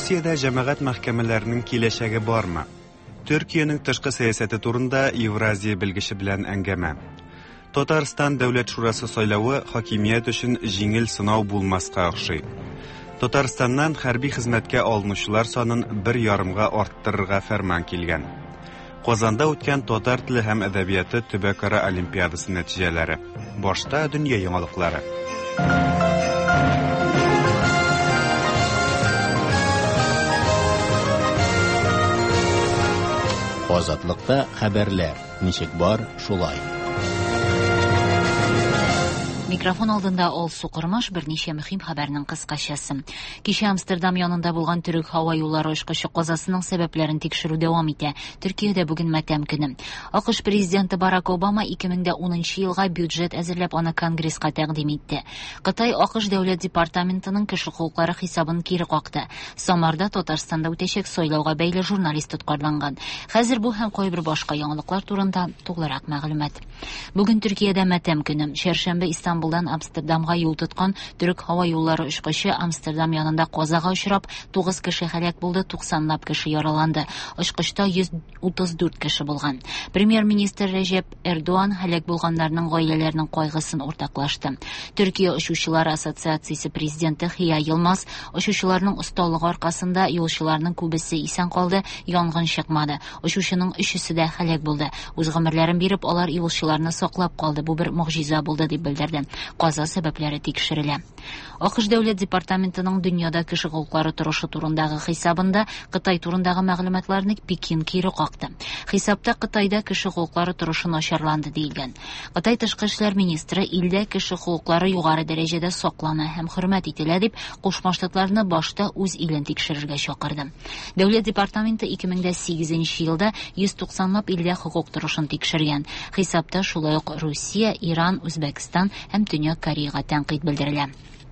Русиядә җәмәгать мәхкәмәләренең киләчәге бармы? Төркиянең тышкы сәясәте турында Евразия белгече белән әңгәмә. Татарстан дәүләт шурасы сайлауы хакимият өчен җиңел сынау булмаска охшый. Татарстаннан хәрби хезмәткә алынучылар санын 1,5-га арттырырга фәрман килгән. Казанда үткән татар теле һәм әдәбияты төбәкара олимпиадасы нәтиҗәләре. Башта дөнья яңалыклары. Азатлыкта хәбәрләр. Ничек бар, шулай. Микрофон алдында Ол Сукырмаш берничә мөһим хәбәрнең кыскачасы. Кичә Амстердам янында булган төрек һава юллары очкычы казасының сәбәпләрен тикшерү дәвам итә. Төркиядә бүген матәм көне. АКШ президенты Барак Обама 2010 елга бюджет әзерләп аны Конгресска тәкъдим итте. Кытай АКШ дәүләт департаментының кеше хукуклары хисабын кире какты. Самарда Татарстанда үтәчәк сайлауга бәйле журналист тоткарланган. Хәзер бу һәм кайбер башка яңалыклар турында тугрырак мәгълүмат. Бүген Төркиядә матәм көне. Шәршәмбе Истанбулдан Амстердамга юл тоткан төрек һава юллары очкычы Амстердам янында казага очрап, 9 кеше һәлак булды, 90лап кеше яраланды. Очкычта 134 кеше булган. Премьер-министр Рәҗәп Эрдоğan һәлак булганнарның гаиләләренең кайгысын уртаклашты. Төркия учучылар ассоциациясе президенты Хия Йылмаз учучыларның осталыгы аркасында юлчыларның күбесе исән калды, янгын чыкмады. Учучының 3-се дә һәлак булды. Үз гомерләрен биреп, алар юлчыларны саклап калды. Бу бер мөгъҗиза булды дип белдерде. Каза сәбәпләре тикшерелә. АКШ дәүләт департаментының дөньяда кеше хукуклары торышы турындагы хисабында Кытай турындагы мәгълүматларны Пекин кире какты. Хисапта Кытайда кеше хукуклары торышы начарланды диелгән. Кытай тышкы эшләр министры илдә кеше хукуклары югары дәрәҗәдә саклана һәм хөрмәт ителә дип Кушма Штатларны башта үз илен тикшерергә чакырды. Дәүләт департаменты 2008 елда 190лап илдә хукук торышын тикшергән. Хисапта шулай ук Русия, Иран, Үзбәкстан һәм Төньяк Кореяга тәнкыйть белдерелә.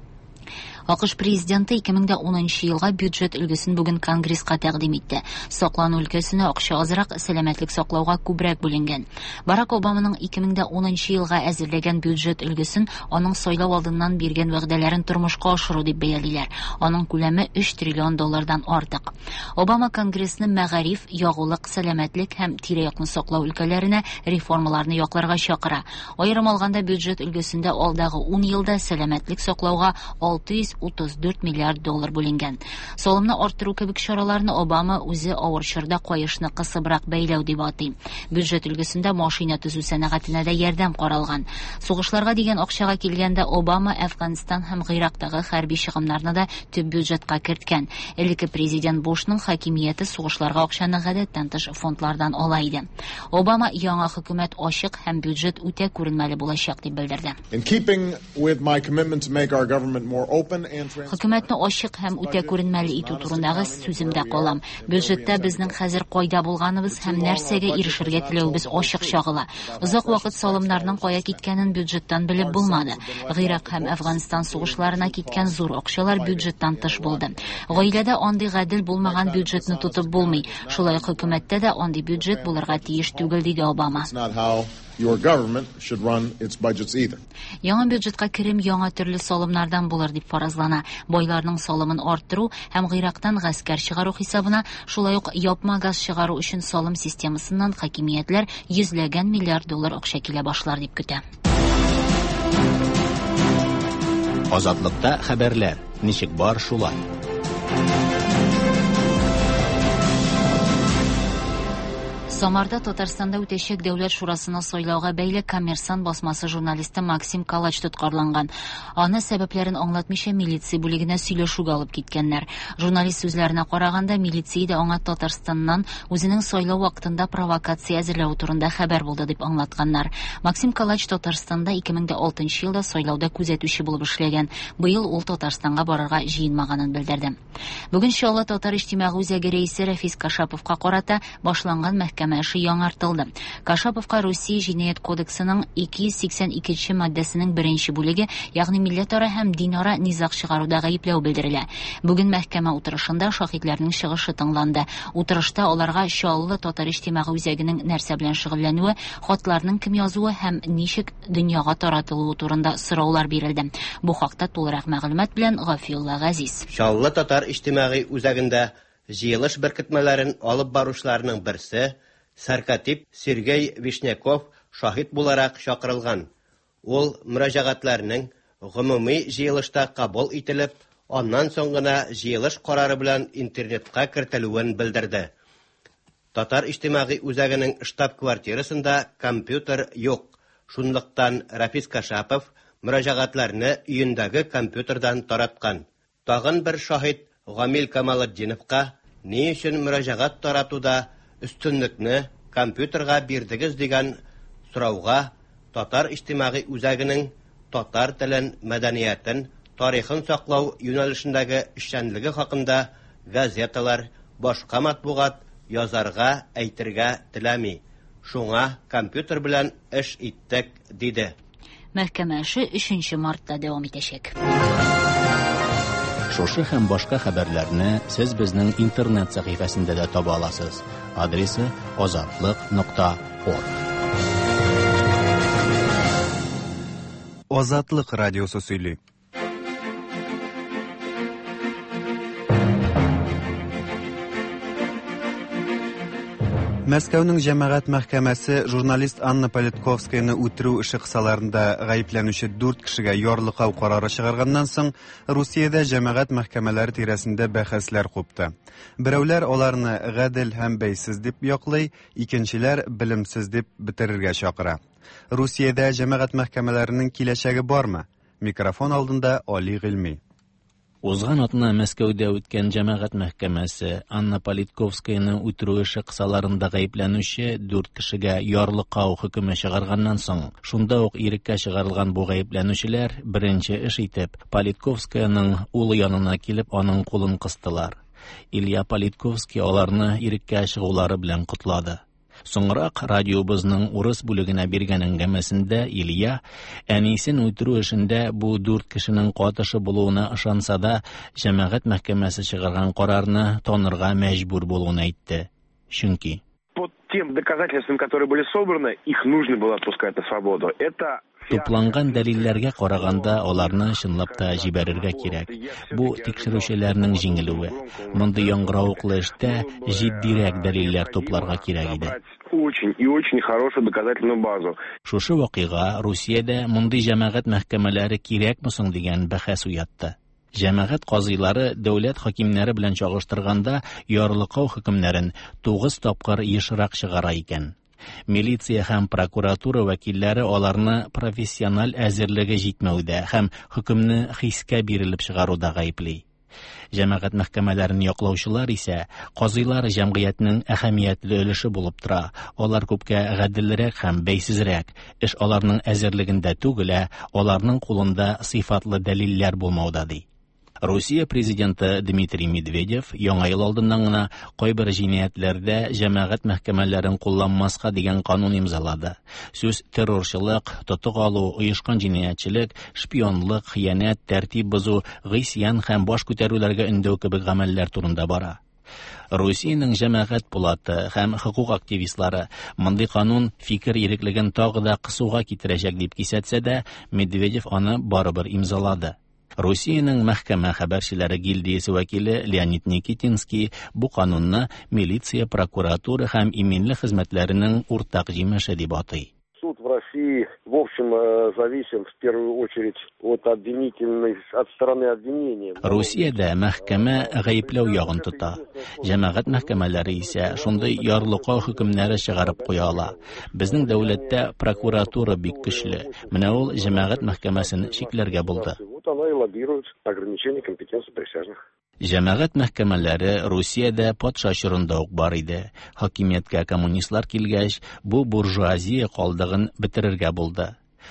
АКШ президенты 2010 елга бюджет өлгесен бүген Конгресска тәкъдим итте. Саклану өлкәсенә акча азрак, сәламәтлек саклауга күбрәк бүленгән. Барак Обаманың 2010 елга әзерләгән бюджет өлгесен аның сайлау алдыннан биргән вәгъдәләрен тормышка ашыру дип бәялиләр. Аның күләме $3 триллион артык. Обама Конгрессны мәгариф, ягулык, сәламәтлек һәм тирә-якны саклау өлкәләренә реформаларны якларга чакыра. Аерым алганда бюджет өлгесендә алдагы 10 елда сәламәтлек саклауга $634 миллиард бүленгән. Салымны арттыру кебек чараларны Обама үзе авыр чорда каешны кысыбрак бәйләү дип атый. Бюджет өлгесендә машина төзү сәнәгатенә дә ярдәм каралган. Сугышларга дигән акчага килгәндә Обама Әфганстан һәм Гыйрактагы хәрби чыгымнарны да төп бюджетка керткән. Элекке президент Бушның хакимияте сугышларга акчаны гадәттән тыш фондлардан ала иде. Обама яңа хөкүмәт ачык һәм бюджет үтә күренмәле булачак дип белдерде. Хөкүмәтне ачык һәм үтә күренмәле итү турындагы сүземдә калам. Бюджетта безнең хәзер кайда булганыбыз һәм нәрсәгә ирешергә теләүбез ачык чагыла. Озак вакыт салымнарның кая киткәнен бюджеттан белеп булмады. Гыйрак һәм Әфганстан сугышларына киткән зур акчалар бюджеттан тыш булды. Гаиләдә андый гадел булмаган бюджетны тотып булмый. Шулай хөкүмәттә дә андый бюджет булырга тиеш түгел диде Обама. Your government should run its budgets either. Яңа бюджетка керем яңа төрле салымнардан булыр дип фаразлана. Байларның салымын арттыру һәм Гыйрактан гаскәр чыгару хисабына, шулай ук япма газ чыгару өчен салым системасыннан хакимиятләр $100 миллиард акча килә башлар дип көтә. Азатлыкта хәбәрләр. Ничек бар, шулай. Самарда Татарстанда үтәчәк дәүләт шурасына сайлауга бәйле Коммерсант басмасы журналисты Максим Калач тоткарланган. Аны сәбәпләрен аңлатмыйча милиция бүлегенә сөйләшүгә алып киткәннәр. Журналист сүзләренә караганда, милиция дә аңа Татарстаннан үзенең сайлау вакытында провокация әзерләү турында хәбәр булды дип аңлатканнар. Максим Калач Татарстанда 2006 елда сайлауда күзәтүче булып эшләгән. Быел ул Татарстанга барырга җыенмаганын белдерде. Бүген Чаллы татар иҗтимагый үзәге рәисе Рафис Кашаповка карата башланган мәхкәмә мәхкәмә эше яңартылды. Кашаповка Русия җинаять кодексының 282 маддәсенең 1-нче бүлеге, ягъни милләтара һәм динара низак чыгаруда гаепләү белдерелә. Бүген мәхкәмә утырышында шаһитларның чыгышы тыңланды. Утырышта аларга Чаллы татар иҗтимагый үзәгенең нәрсә белән шөгыльләнүе, хатларның кем язуы һәм ничек дөньяга таратылуы турында сораулар бирелде. Бу хакта тулырак мәгълүмат белән Гафиулла Газиз. Чаллы татар иҗтимагый үзәгендә җыелыш беркетмәләрен алып баручыларның берсе Саркатип Сергей Вишняков шаһит буларак чакырылган. Ул мөрәҗәгатьләрнең гомуми җыелышта кабул ителеп, аннан соң гына җыелыш карары белән интернетка кертелүен белдерде. Татар иҗтимагый үзәгенең штаб-квартирасында компьютер юк. Шунлыктан Рафис Кашапов мөрәҗәгатьләрне өендәге компьютердан тараткан. Тагын бер шаһит Гамил Камалетдиновка ни өчен мөрәҗәгать таратуда өстенлекне компьютерга бирдегез дигән сорауга Татар иҗтимагый үзәгенең татар телен, мәдәниятен, тарихын саклау юнәлешендәге эшчәнлеге хакында газеталар, башка матбугат язарга, әйтергә теләми. Шуңа компьютер белән эш иттек, диде. Мәхкәмә эше 3 мартта дәвам итәчәк. Шушы һәм башка хәбәрләрне сез безнең интернет сәхифәсендә дә таба аласыз. Адресы azatlıq.org. Азатлык радиосы сөйли. Мәскәүнең җәмәгать мәхкәмәсе журналист Анна Политковскаяны үтерү эше кысаларында гаепләнүче 4 кешегә ярлыклау карары чыгарганнан соң Русиядә җәмәгать мәхкәмәләре тирәсендә бәхәсләр купты. Берәүләр аларны гадел һәм бәйсез дип яклый, икенчеләр белемсез дип бетерергә чакыра. Русиядә җәмәгать мәхкәмәләренең киләчәге бармы? Микрофон алдында Али Гыйльми. Узган атна Мәскәүдә үткән җәмәгать мәхкәмәсе Анна Политковскаяны үтерү эше кысаларында гаепләнүче 4 кешегә ярлыклау хөкеме чыгарганнан соң, шунда ук иреккә чыгарылган бу гаепләнүчеләр беренче эш итеп Политковскаяның улы янына килеп аның кулын кыстылар. Илья Политковский аларны иреккә чыгулары белән котлады. Соңрак радиобызның урыс бүлегенә биргән әңгәмәсендә Илья әнисен үтерү эшендә бу 4 кешенең катышы булуына ышанса да, җәмәгать мәхкәмәсе чыгарган карарны танырга мәҗбүр булуын әйтте. Чөнки по тем доказательствам, которые были собраны, их нужно было отпускать на свободу. Это тупланган дәлилләргә караганда аларны чынлап та җибәрергә кирәк. Бу тикшерүчеләрнең җиңелүе. Мондый яңгыравыклы эштә җитдирәк дәлилләр тупларга кирәк иде. Очень хорошую доказательную базу. Шушы вакыйга Русиядә мондый җәмәгать мәхкәмәләре кирәкме соң дигән бәхәс уятты. Җәмәгать казыйлары дәүләт хакимнәре белән чагыштырганда ярлыклау хөкемнәрен 9 тапкыр ешрак чыгара икән. Милиция һәм прокуратура вәкилләре аларны профессиональ әзерлеге җитмәүдә һәм хөкемне хискә бирелеп чыгаруда гаепли. Җәмәгать мәхкәмәләрен яклаучылар исә казыйлар җәмгыятьнең әһәмиятле өлеше булып тора. Алар күпкә гаделрәк һәм бәйсезрәк. Эш аларның әзерлегендә түгел, аларның кулында сыйфатлы дәлилләр булмауда ди. Русия президенты Дмитрий Медведев яңа ел алдыннан гына кайбер җинаятләрдә җәмәгать мәхкәмәләрен кулланмаска дигән канун имзалады. Сүз террорчылык, тотык алу, оешкан җинаятьчелек, шпионлык, хыянәт, тәртип бозу, гыйсьян һәм баш күтәрүләргә өндәү кебек гамәлләр турында бара. Русиянең җәмәгать пулаты һәм хукук активистлары мондый канун фикер иреклеген тагы да кысуга китерәчәк дип кисәтсә дә, Медведев аны барыбер имзалады. Русиянең мәхкәмә хәбәрчеләре гильдиясе вәкиле Леонид Никитинский бу канунны милиция, прокуратура һәм иминлек хезмәтләренең уртак җимеше дип атый. Суд в России, в общем, зависим в первую очередь от стороны обвинения. Русиядә мәхкәмә гаепләү ягын тота. Җәмәгать мәхкәмәләре исә шундый ярлыклау хөкемнәре чыгарып куя ала. Безнең дәүләттә прокуратура бик көчле. Менә ул җәмәгать мәхкәмәсен чикләргә булды. Вот она и лоббирует ограничение компетенции присяжных. Җәмәгать мәхкәмәләре Русиядә патша чорында ук бар иде. Хакимияткә коммунистлар килгәч, бу буржуазия калдыгын бетерергә булды.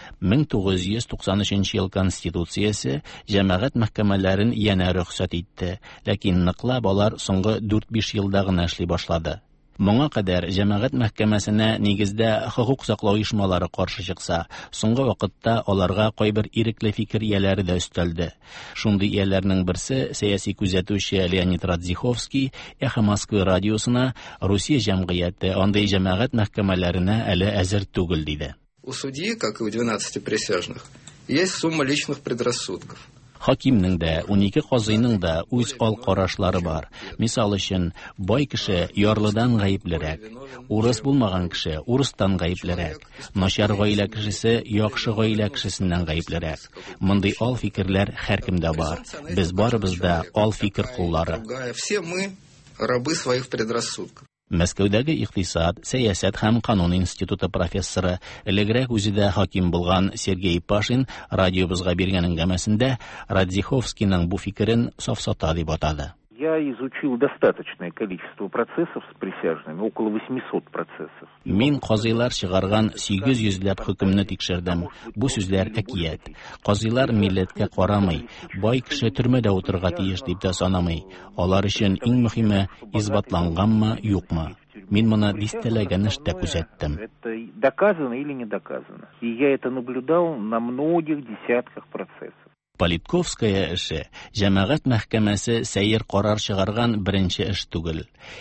1993 ел Конституциясе җәмәгать мәхкәмәләрен янә рөхсәт итте, ләкин ныклап алар соңгы 4-5 елда гына эшли башлады. Моңа кадәр җәмәгать мәхкәмәсенә нигездә хокук саклау оешмалары каршы чыкса, соңгы вакытта аларга кайбер ирекле фикер ияләре дә өстәлде. Шундый ияләрнең берсе сәяси күзәтүче Леонид Радзиховский Эхо Москвы радиосына Русия җәмгыяте андый җәмәгать мәхкәмәләренә әле әзер түгел диде. У судьи, как и у 12 присяжных, есть сумма личных предрассудков. Хакимнең дә, 12 казыйның да үз алкарашлары бар. Мисал өчен, бай кеше ярлыдан гаеплерәк, урыс булмаган кеше урыстан гаеплерәк, начар гаилә кешесе яхшы гаилә кешесеннән гаеплерәк. Мондый ал фикерләр һәркемдә бар. Без барыбыз да ал фикер куллары. Все мы рабы своих предрассудков. Мәскәүдәге икътисад, сәясәт һәм канун институты профессоры, элегрәк үзе дә хаким булган Сергей Пашин радиобызга биргән әңгәмәсендә Радзиховскийның бу фикерен сафсата дип атады. Я изучил достаточное количество процессов с присяжными, около 800 процессов. Мин казыйлар чыгарган 800ләп хөкемне тикшердем. Бу сүзләр әкият. Казыйлар милләткә карамый, бай кеше төрмәдә утырырга тиеш дип тә санамый. Алар өчен иң мөһиме избатланганмы, юкмы. Мин моны дистәләгән эштә күзәттем. Это доказано или не доказано. И я это наблюдал на многих десятках процессов. Политковская эше җәмәгать мәхкәмәсе сәйер карар чыгарган беренче эш түгел.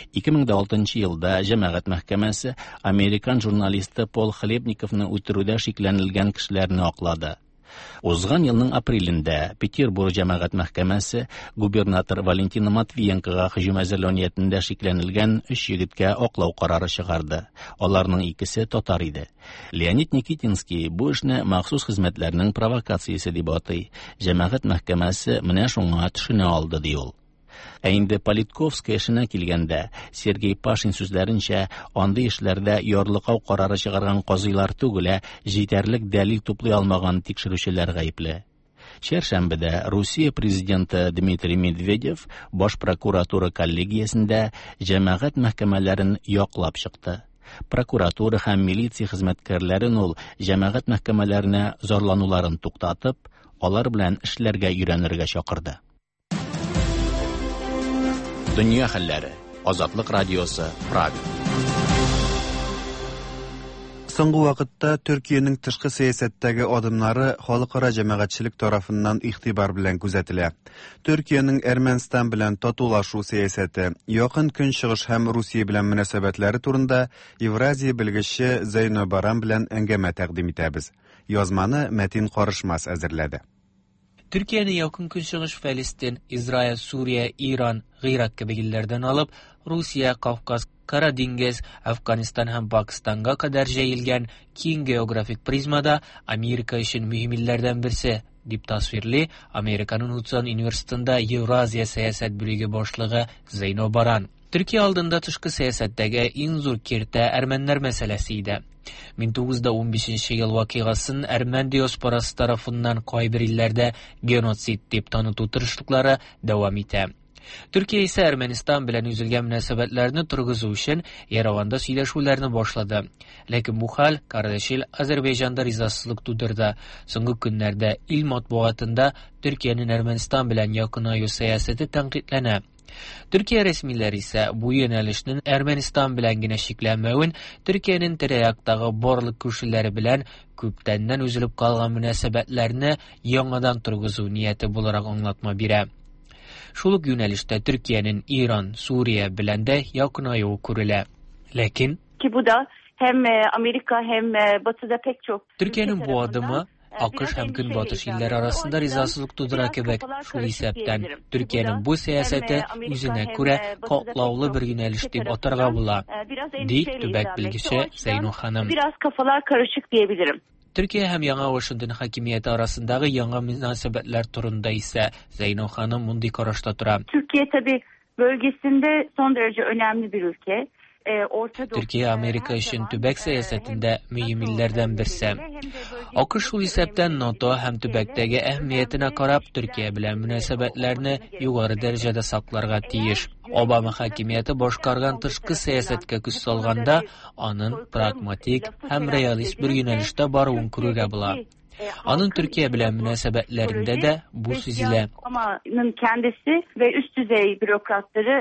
2006 елда җәмәгать мәхкәмәсе американ журналисты Пол Хлебниковны үтерүдә шикләнелгән кешеләрне аклады. Узган елның апрелендә Петербург җәмәгать мәхкәмәсе губернатор Валентина Матвиенкога һөҗүм әзерләнүендә шикләнелгән 3 егеткә аклау карары чыгарды. Аларның икесе татар иде. Леонид Никитинский бу эшне махсус хезмәтләрнең провокациясе дип атый. Җәмәгать мәхкәмәсе менә шуңа төшенә алды ди ул. Ә инде Политковская эшенә килгәндә, Сергей Пашин сүзләренчә, андый эшләрдә ярлыкау карары чыгарган казыйлар түгел, җитәрлек дәлил туплый алмаган тикшерүчеләр гаепле. Чәршәмбедә Русия президенты Дмитрий Медведев Баш прокуратура коллегиясендә җәмәгать мәхкәмәләрен яклап чыкты. Прокуратура һәм милиция хезмәткәрләрен ул җәмәгать мәхкәмәләренә зарлануларын туктатып, алар белән эшләргә өйрәнергә чакырды. Дөнья хәлләре. Азатлык радиосы, Прага. Соңгы вакытта Төркиянең тышкы сәясәттәге адымнары халыкара җәмәгатьчелек тарафыннан игътибар белән күзәтелә. Төркиянең Әрмәнстан белән татулашу сәясәте, якын көнчыгыш һәм Русия белән мөнәсәбәтләре турында Евразия белгече Зейно Баран белән әңгәмә тәкъдим итәбез. Язманы Мәтин Карышмас әзерләде. Türkiye'de yakın künşığış Filistin, İsrail, Suriye, İran, Irak gibi illerden alıp Rusya, Kafkas, Kara Deniz, Afganistan hem Pakistan'a kadar yayılgan keng geografik prizmada Amerika için mühim illerden birisi dip tasvirli Amerika'nın Hudson Üniversitesi'nde Евразия siyaset bölüğü başlığı Zeyno Baran. Türkiye aldığında tışkı siyasetteki en zor kirte Ermenler meselesiydi. 1915 yıl vakıgasın Ermen diasporası tarafından kaybir illerde genotsit dip tanıtı tırışlıkları devam ete. Türkiye ise Ermenistan bilen üzülgen münasebetlerini turguzu için Yerevan'da söyleşulerini başladı. Lakin bu hal kardeşil Azerbaycan'da rizasızlık tudurdu. Soңгы günlerde il matbuatında Türkiye'nin Ermenistan bilen yakın ayı siyaseti tenkitlenə. Türkiye resmileri ise bu yönelişinin Ermenistan bilen gine şiklenmewin Türkiye'nin tereyaktağı borluk küşülleri bilen köptenden üzülüp kalgan münasebetlerini yangadan turguzu niyeti bularak anlatma bire. Şuluk yönelişte Türkiye'nin İran, Suriye bilen de yakın ayağı kurule. Lakin ki bu da hem Amerika hem Batı'da pek çok Türkiye'nin bu adımı Akış hem Günbatış iller arasında rizasızlık tudura kebek. Şu isepten Türkiye'nin bu siyaseti yüzüne göre katlavlı bir yöneliş deyip atarga bula. Di tübek bilgisi Zeyno Hanım. Biraz kafalar karışık diyebilirim. Türkiye hem Yaڭa Washington hakimiyeti arasındaki yaڭa münasebetler turunda ise Zeyno Hanım mundi karışta tura. Türkiye tabi bölgesinde son derece önemli bir ülke. Türkiye Amerika için tübek siyasetinde mühim illerden birisi. Akış şu isepten NATO hem tübekteki ehemmiyetine karab Türkiye bilen münasebetlerini yukarı derecede saklarga tiyiş. Obama hakimiyeti boşkargan tışkı siyasetke küs salganda anın pragmatik hem realist bir yönelişte barıvın kuruga bula. Anın Türkiye bilen münasebetlerinde de bu süzile. Obama'nın kendisi ve üst düzey bürokratları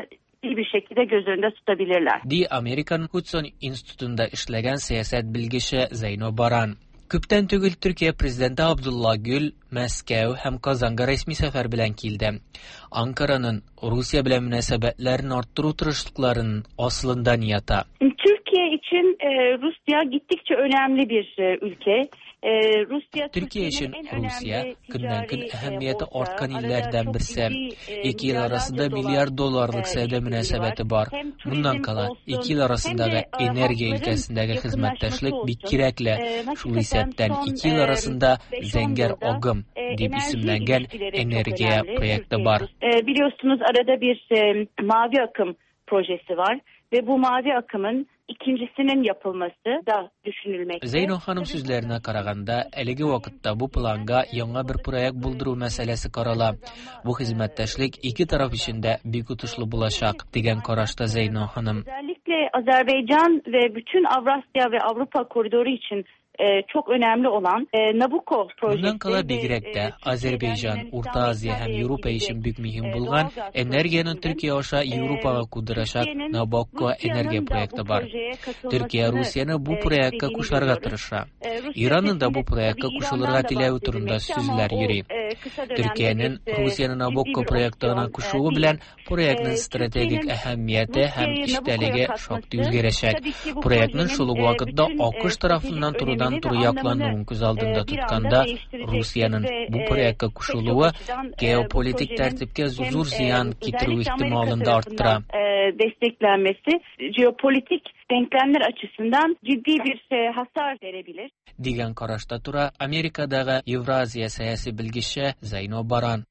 ciddi bir şekilde göz önünde tutabilirler. Di Amerikan Hudson Institute'unda işlegen siyaset bilgisi Zeyno Baran. Küpten tügül Türkiye Prezidenti Abdullah Gül, Moskva hem Kazan'a resmi sefer bilen kildi. Ankara'nın Rusya bilen münasebetlerini arttırı tırışlıklarının aslında niyata. Türkiye için Rusya gittikçe önemli bir ülke. Türkiye için Rusya, günden-gün ehemmiyeti artkan illerden birisi. İki yıl arasında milyar dolarlık sevde münasebeti var. Bundan kala, iki yıl arasındaki enerji ilkesindeki hizmetleşlik bir kirekle. Şu lisetten iki yıl arasında Zenger Ogım deyip isimlengen enerjiye projekti var. Biliyorsunuz arada bir mavi akım projesi var ve bu mavi akımın ikincisinin yapılması da düşünülmekte. Zeyno Hanım sözlerine karaganda, eligi vakitte bu planga yanga bir proyekt bulduru meselesi karala. Bu hizmetleşlik iki taraf içinde bir kutuşlu bulaşak, degen karaşta Zeyno Hanım. Özellikle Azerbaycan ve bütün Avrasya ve Avrupa koridoru için çok önemli olan Nabucco projesi. Bundan kala Bigrek'te Azerbaycan, Orta Asya hem Avrupa için büyük mühim bulgan energiyanın Türkiye aşağı Avrupa'ya kuduracak Nabucco enerji projekti var. Türkiye Rusya'nı bu projekte kuşlarga tırışa. İran'ın da bu projekte kuşulurga tilevi turunda sözler yürü. Türkiye'nin Rusya'nın Nabucco projektine kuşuğu bilen projektin stratejik ehemmiyeti hem işteligi çok düzgereşek. Projektin şuluk vakitte Akış tarafından turudan yaklanığın göz aldığında tutkanda Rusya'nın bu projekte kuşuluğu geopolitik tertipke zuzur ziyan getiriu ihtimalini arttıra. Desteklenmesi jeopolitik denklemler açısından ciddi bir hasar verebilir. Digen karaşta tura Amerika'daki Evrazya siyasi bilgisi Zeyno Baran.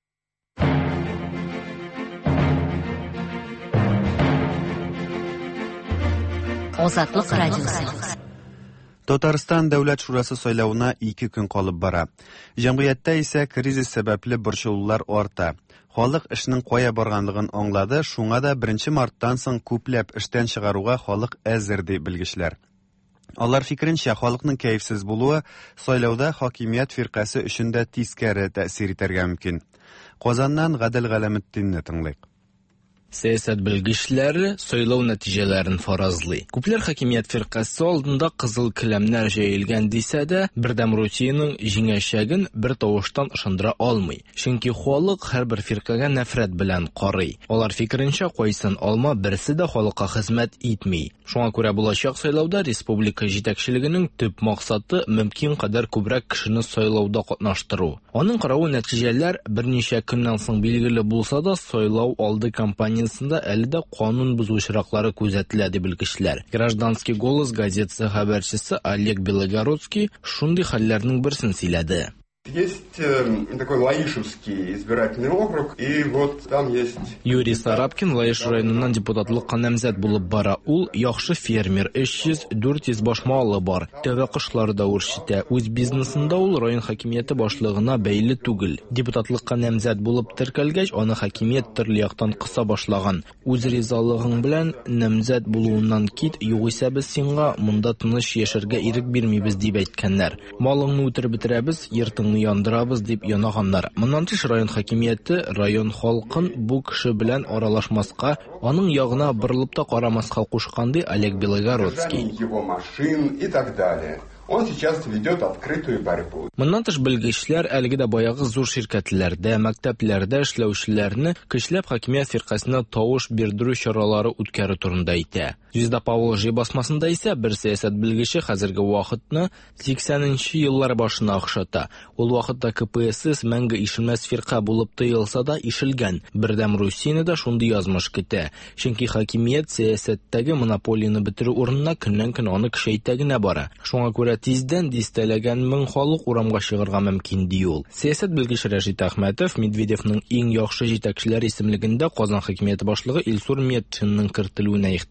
Ozatlık Radyosu. Tatariston Davlat Şurası saylavına 2 gün kalıp bara. Cemiyette ise krizis sebepli borçlular orta. Halk işinin koya barganlığın anladı, şuna da 1 Mart'tan soň köplep işten çıgaruga halk äzirdi bilgiçler. Onlar fikrinçe halkның keyifsiz buluğu saylavda hakimiyet firqası üçün de tiskari ta'sir eterge mümkin. Qozandan Gadil Galamettinni tinglayk. Siyaset bilgiçleri saylav netijelerini farazlı. Kuplar hakimiyet firqası aldında kızıl kilemler jeyilgen dese de birdem Rusiyanın jiňeşegin bir tavuştan ışındıra almay. Çünkü halk her bir firqaga nefret bilen qarıy. Olar fikrinçe qoysun alma birisi de halka hizmet etmey. Şuna göre bulaşak saylavda respublika jitekçiliginin tüp maksatı mümkün kadar kubrak kişini saylavda qatnaştırу. Onun qarağı neticeler bir neçe günden soň belgili bulsa da saylav aldı kampanya әлі де qonun buzuvchiroqlari kuzatiladi bilgichlar. Гражданский голос gazetasi xabarchisi Олег Белогородский shunday hallarning birisini siladi. Есть такой Лаишевский избирательный округ, и вот там есть... Юрий Сарапкин Лаиш районунан депутатлыкка намзат булып бара. Ул яхшы фермер, 300-400 баш малы бар. Төбе кышларда үрчетә. Үз бизнесында ул район хакимияте башлыгына бәйле түгел. Депутатлыкка намзат булып теркәлгәч, аны хакимият төрле яктан кыса башлаган. Үз ризалыгың белән намзат булуыннан кит, югыйсә без сиңа монда тыныч яшәргә ирек бирмибез дип әйткәннәр. Малыңны үтереп бетерәбез, йортыңны яндырабыз дип янаганнар. Моннан тыш район хакимияте район халкын бу кеше белән аралашмаска, аның ягына борылып та карамаска кушканды Олег Белогородский. Его машин и так далее. Он сейчас ведет открытую борьбу. Моннан тыш белгечләр әлеге дә баягы зур ширкәтләрдә, мәктәпләрдә эшләүчеләрне көчләп хакимият фиркасына тавыш бирдерү чаралары үткәрү турында әйтә. Звезда Поволжье басмасында исә бер сәясәт белгече хәзерге вакытны 80нче еллар башына охшата. Ул вакытта КПСС мәңге ишелмәс фирка булып тыелса да ишелгән. Бердәм Русияне дә шундый язмыш көтә. Чөнки хакимият сәясәттәге монополияны бетерү урынына көннән-көн аны көчәйтә генә бара. Шуңа күрә тиздән дистәләгән 1000 халык урамга чыгарга мөмкин ди ул. Сәясәт белгече Рәшит Әхмәтов Медведевның иң яхшы җитәкчеләр исемлегендә Казан хакимияте башлыгы Илсур Метшинның кертелүенә игътибар итә.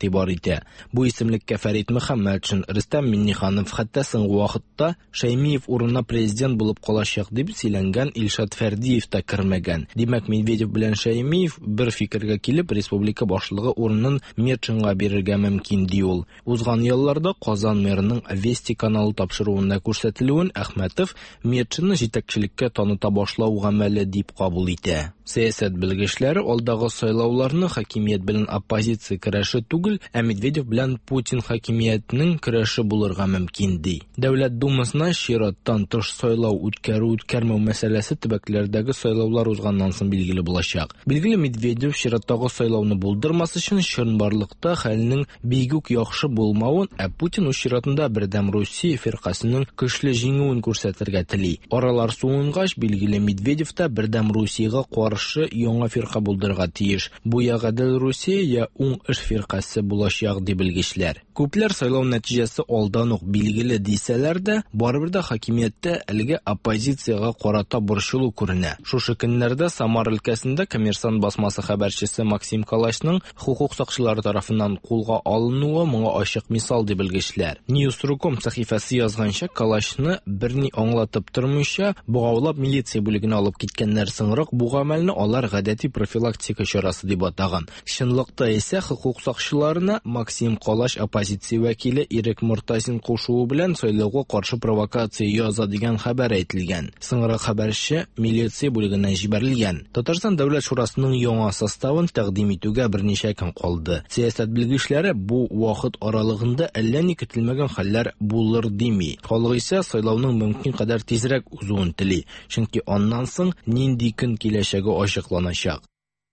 итә. Бу исемлеккә Фәрит Мөхәммәтшин, Рөстәм Миңнеханов, хәтта соңгы вакытта Шәймиев урынына президент булып калачак дип сөйләнгән Илшат Фәрдиев та кермәгән. Димәк, Медведев белән Шәймиев бер фикергә килеп, республика башлыгы урынын Метшинга бирергә мөмкин ди ул. Узган елларда Казан мэрының Вести каналы тапшыруында күрсәтелүен Әхмәтов Метшинны җитәкчелеккә таныта башлау гамәле дип кабул итә. Сәясәт белгечләре алдагы сайлауларны хакимият белән оппозиция көрәше түгел, ә Медведев белән Путин хакимиятының көрәше булырга мөмкин ди. Дәүләт думасына чираттан тыш сайлау үткәрү-үткәрмәү мәсьәләсе төбәкләрдәге сайлаулар узганнан соң билгеле булачак. Билгеле, Медведев чираттагы сайлауны булдырмас өчен чынбарлыкта хәлнең бик үк яхшы булмавын, ә Путин үз чиратында Бердәм Русия фиркасының көчле җиңүен күрсәтергә тели. Аралар суынгач, билгеле, Медведев та Бердәм Русиягә каршы яңа фирка булдырырга тиеш. Бу я Гадел Русия, я уң эш фиркасы булачак ди белгечләр. Күпләр сайлау нәтиҗәсе алдан ук билгеле дисәләр дә, барыбер дә хакимияттә әлеге оппозициягә карата борчылу күренә. Шушы көннәрдә Самар өлкәсендә Коммерсант басмасы хәбәрчесе Максим Калашның хукук сакчылары тарафыннан кулга алынуы моңа ачык мисал ди белгечләр. News.com сәхифәсе язганча, Калашны берни аңлатып тормыйча бугаулап милиция бүлегенә алып киткәннәр соңрак бу гамәлне алар гадәти профилактика чарасы дип атаган. Чынлыкта исә хукук сакчыларына Максим Калаш оппозиция вәкиле Ирек Муртазин кушуы белән сайлауга каршы провокация яза дигән хәбәр әйтелгән. Соңрак хәбәрче милиция бүлегенә җибәрелгән. Татарстан дәүләт шурасының яңа составын тәкъдим итүгә берничә көн калды. Сәясәт белгечләре бу вакыт аралыгында әллә ни көтелмәгән хәлләр булыр дими. Халык исә сайлауның мөмкин кадәр тизрәк узуын тели, чөнки аннан соң нинди көн киләчәге ачыкланачак.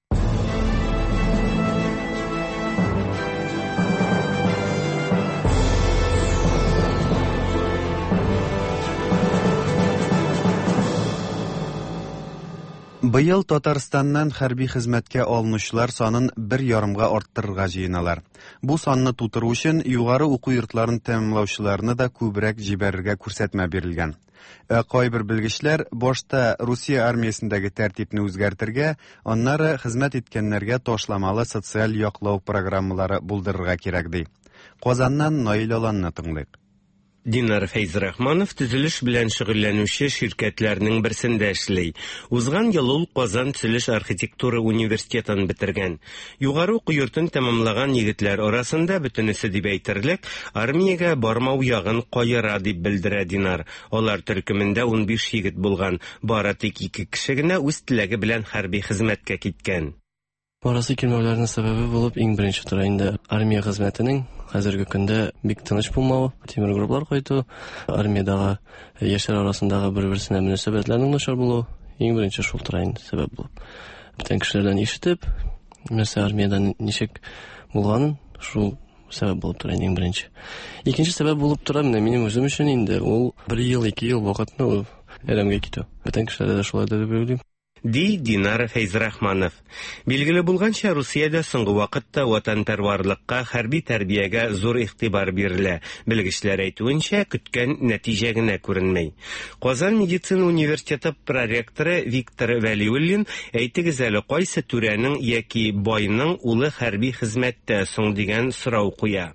Быел Татарстаннан хәрби хезмәткә алынучылар санын 1,5-га арттырырга җыеналар. Бу санны тутыру өчен югары уку йортларын тәмамлаучыларны да күбрәк җибәрергә күрсәтмә бирелгән. Кайбер белгечләр башта Русия армиясендәге тәртипне үзгәртергә, аннары хезмәт иткәннәргә ташламалы социаль яклау программалары булдырырга кирәк ди. Казаннан Наил Аланны тыңлыйк. Динар Фәйзрахманов төзелеш белән шөгыльләнүче ширкәтләрнең берсендә эшли. Узган ел ул Казан төзелеш архитектура университетын бетергән. Югары уку йортын тәмамлаган егетләр арасында бөтенесе дип әйтерлек, армиягә бармау ягын каера дип белдерә Динар. Алар төркемендә 15 егет булган, бары тик 2 кеше генә үз теләге белән хәрби хезмәткә киткән. Барасы килмәүләрнең сәбәбе булып иң беренче тора инде армия хезмәтенең хәзерге көндә бик тыныч булмавы, тимер групплар кайту, армиядагы яшьләр арасындагы бер-берсенә мөнәсәбәтләрнең начар булуы иң беренче шул тора инде сәбәп булып. Бүтән кешеләрдән ишетеп, нәрсә армиядә ничек булганын шул сәбәп булып тора иң беренче. Икенче сәбәп булып тора менә минем үзем өчен инде ул 1 ел, 2 ел вакытны әрәмгә китү. Бүтән кешеләрдә дә шулай дип уйлыйм. Ди Динар Фәйзрахманов. Билгеле булганча, Русиядә соңгы вакытта ватанпәрварлыкка, хәрби тәрбиягә зур игътибар бирелә. Белгечләр әйтүенчә, көткән нәтиҗә генә күренмәй. Казан медицина университеты проректоры Виктор Вәлиуллин әйтегез әле, кайсы түрәнең яки байның улы хәрби хезмәттә соң дигән сорау куя.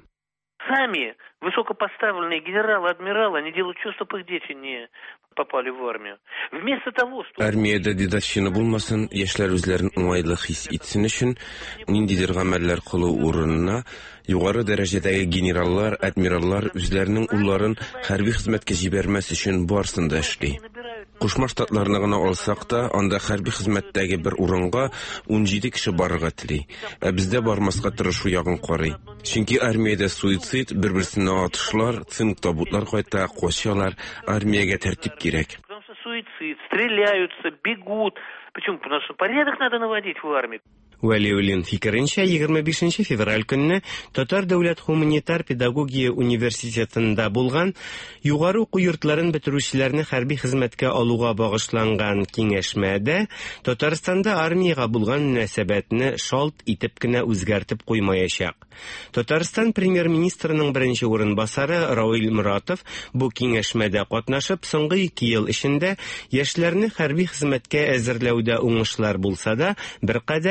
Сами высокопоставленные генералы, адмиралы, они делают все, чтобы их дети не попали в армию. Вместо того, что... Армиядә дидашчыны булмасын, яшьләр үзләрен уңайлы хис итсен өчен, ниндидер гамәлләр кылу урынына, югары дәрәҗәдәге генераллар, адмираллар үзләренең улларын хәрби хезмәткә җибәрмәс өчен барсын да эшли. Кушма Штатларны гына алсак та, анда хәрби хезмәттәге бер урынга 17 кеше барырга тели. Ә бездә бармаска тырышу ягын карый. Чөнки армиядә суицид, бер-берсенә атышлар, цинк табутлар кайта, качалар, армиягә тәртип кирәк. Суицид, стреляются, бегут. Почему? Потому что порядок надо наводить в армии. Вәлиуллин фикеренчә, 25 февраль көнне Татар дәүләт гуманитар педагогия университетында булган югары уку йортларын бетерүчеләрне хәрби хезмәткә алуга багышланган киңәшмәдә Татарстанда армиягә булган мөнәсәбәтне шалт итеп кенә үзгәртеп куймаячак. Татарстан премьер-министрының беренче урынбасары Рауил Муратов бу киңәшмәдә катнашып, соңгы 2 ел эчендә яшьләрне хәрби хезмәткә әзерләүдә уңышлар булса да, беркадәр хәл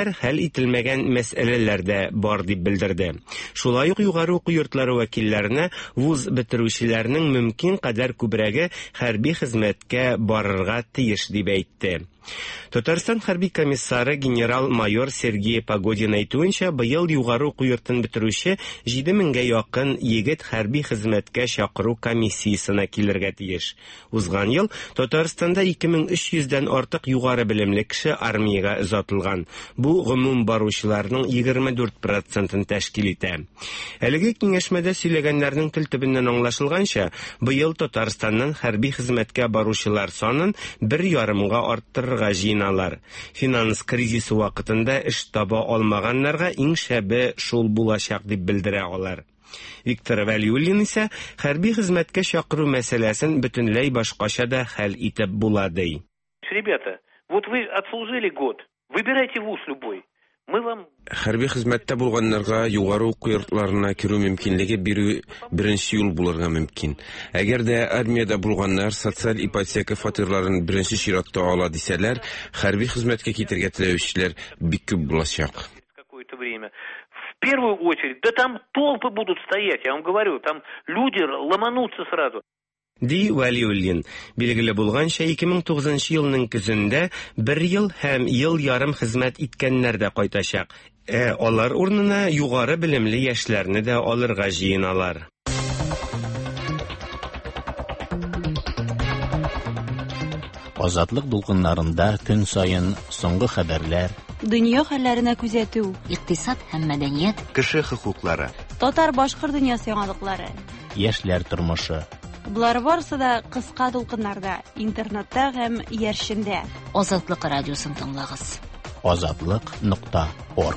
ителмәгән мәсьәләләр дә бар дип белдерде. Шулай ук югары уку йортлары вәкилләренә вуз бетерүчеләрнең мөмкин кадәр күбрәге хәрби хезмәткә барырга тиеш дип әйтте. Татарстан хәрби комиссары генерал-майор Сергей Погодин әйтүенчә, быел югары уку йортын бетерүче 7000-гә якын егет хәрби хезмәткә чакыру комиссиясенә килергә тиеш. Узган ел Татарстанда 2300-дән артык югары белемле кеше армиягә озатылган. Бу гомум баручыларның 24% тәшкил итә. Әлеге киңәшмәдә сөйләгәннәрнең тел төбеннән аңлашылганча, быел Татарстаннан хәрби хезмәткә баручылар санын 1,5-га арттырырга җыеналар. Финанс кризисы вакытында эш таба алмаганнарга иң шәбе шул булачак дип белдерә алар. Виктор Валиуллин исә хәрби хезмәткә чакыру мәсьәләсен бөтенләй башкача да хәл итеп була ди. Ребята, вот вы отслужили год, выбирайте вуз любой. Хәрби хезмәттә булганнарга югары уку йортларына керү мөмкинлеге бирү беренче юл булырга мөмкин. Әгәр дә армиядә булганнар социаль ипотека фатирларын беренче чиратта ала дисәләр, хәрби хезмәткә китергә теләүчеләр бик күп булачак. Какое-то время. В первую очередь, да там толпы будут стоять, я вам говорю, там люди ломанутся сразу. Ди Валиуллин. Билгеле булганча 2009 елның көзендә 1 ел һәм ел ярым хезмәт иткәннәр дә кайтачак. Алар урынына югары белемле яшьләрне дә алырга җыеналар. Азатлык дулкыннарында көн сайын соңгы хәбәрләр, дөнья хәлләренә күзәтү, икътисад һәм мәдәният, кеше хокуклары, татар-башкорт дөньясы яңалыклары, яшьләр тормышы. Булар барысы да кыска дулкыннарда, интернетта һәм яршендә. Азатлык радиосын тыңлагыз. Azatlyk.org.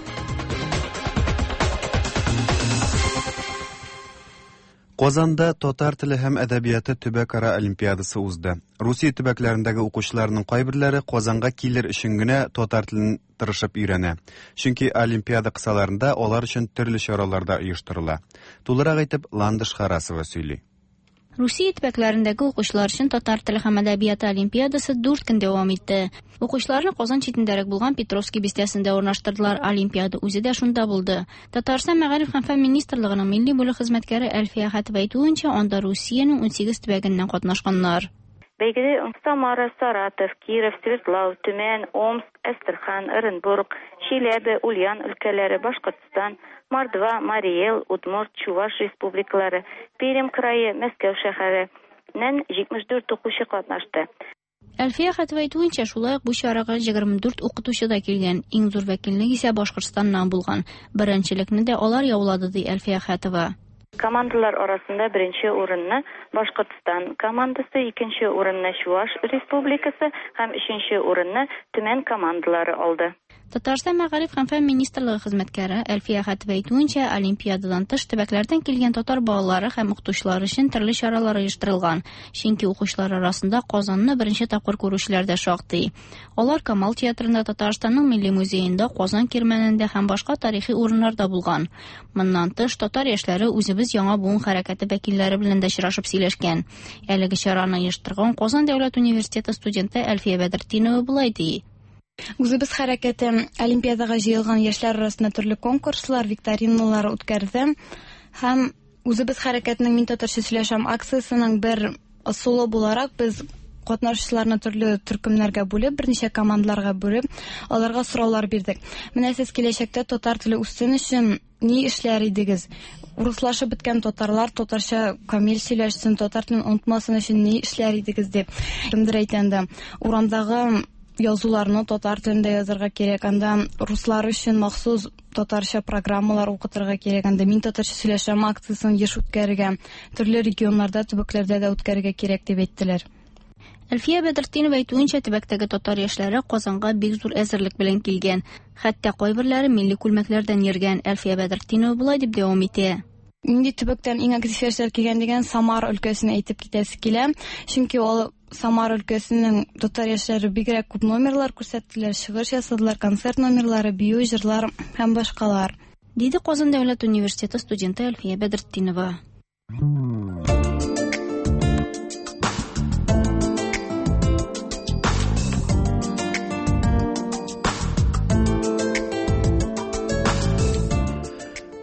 Казанда татар теле һәм әдәбияты төбәкара олимпиадасы узды. Русия төбәкләрендәге укучыларның кайберләре Казанга килер өчен генә татар телен тырышып өйрәнә. Чөнки олимпиада кысаларында алар өчен төрле чараларда оештырыла. Тулырак әйтеп, Ландыш Харасова сөйли. Русия төбәкләрендәге укучылар өчен татар теле һәм әдәбияты олимпиадасы 4 көн дәвам итте. Укучыларны Казан читендәрәк булган Петровский бистәсендә урнаштырдылар. Олимпиада үзе дә шунда булды. Татарстан мәгариф һәм фән министрлыгының милли бүлек хезмәткәре Әлфия Хәтиб әйтүенчә, анда Русиянең 18 төбәгеннән катнашканнар. Бәйгедә Самара, Саратов, Киров, Свердлов, Төмән, Омск, Әстерхан, Оренбург, Челәбе, Ульян өлкәләре, Башкортстан, Мордва, Мари-Эл, Удмурт, Чуваш республикалары, Пермь крае, Мәскәү шәһәреннән 74 укучы катнашты. Әлфия Хәтиб әйтүенчә, шулай ук бу чарага 24 укытучы да килгән. Иң зур вәкиллек исә Башкортстаннан булган. Беренчелекне дә алар яулады ди Әлфия Хәтибә. Командалар арасында беренче урынны Башкортстан командасы, икенче урынны Чуваш республикасы һәм өченче урынны Төмән командалары алды. Татарстан мәгариф һәм фән министрлыгы хезмәткәре Әлфия Хәтиб әйтүенчә, олимпиададан тыш төбәкләрдән килгән татар балалары һәм укытучылар өчен төрле чаралар оештырылган. Чөнки укучылар арасында Казанны беренче тапкыр күрүчеләр дә шактый. Алар Камал театрында, Татарстанның милли музеенда, Казан кирмәнендә һәм башка тарихи урыннарда булган. Моннан тыш татар яшьләре үзебез яңа буын хәрәкәте вәкилләре белән дә очрашып сөйләшкән. Әлеге чараны оештырган Казан дәүләт университеты студенты Әлфия Бәдретдинова булай ди. Үзебез хәрәкәте олимпиадага җыелган яшьләр арасында төрле конкурслар, викториналар үткәрде һәм үзебез хәрәкәтенең Мин татарча сөйләшәм акциясенең бер ысулы буларак без катнашучыларны төрле төркемнәргә бүлеп, берничә командаларга бүлеп, аларга сораулар бирдек. Менә сез киләчәктә татар теле үссен өчен ни эшләр идегез? Руслашып беткән татарлар татарча камил сөйләшсен, татар телен онытмасын өчен ни эшләр идегез дип. Кемдер әйткәндә, урамдагы язуларны татар телендә язарга кирәк, анда руслар өчен махсус татарча программалар укытырга кирәк, анда Мин татарча сөйләшәм акциясын еш үткәрергә, төрле регионнарда, төбәкләрдә дә үткәрергә кирәк дип әйттеләр. Әлфия Бәдретдинова әйтүенчә, төбәктәге татар яшьләре Казанга бик зур әзерлек белән килгән. Хәтта кайберләре милли күлмәкләрдән йөргән. Әлфия Бәдретдинова булай дип дәвам итә. Инде төбәктән иң актив яшьләр килгән дигән Самар өлкәсенә әйтеп китәсе килә. Чөнки ул Самар өлкәсенең татар яшьләре бигрәк күп номерлар күрсәттеләр, чыгыш ясадылар, концерт номерлары, бию, җырлар һәм башкалар. Диде Казан дәүләт университеты студенты Әлфия Бәдретдинова.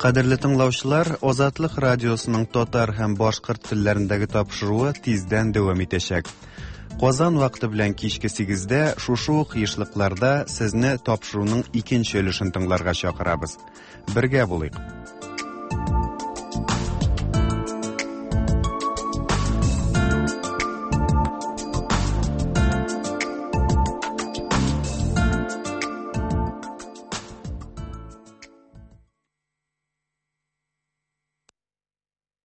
Qadrli тыңлаучылар, Озатлык радиосының татар һәм башкорт телләрендәге тапшыруы тиздән дәвам итәчәк. Казан вакыты белән кичке 8дә шушы ук ешлыкларда сезне тапшыруның икенче өлешен тыңларга чакырабыз. Бергә булыйк.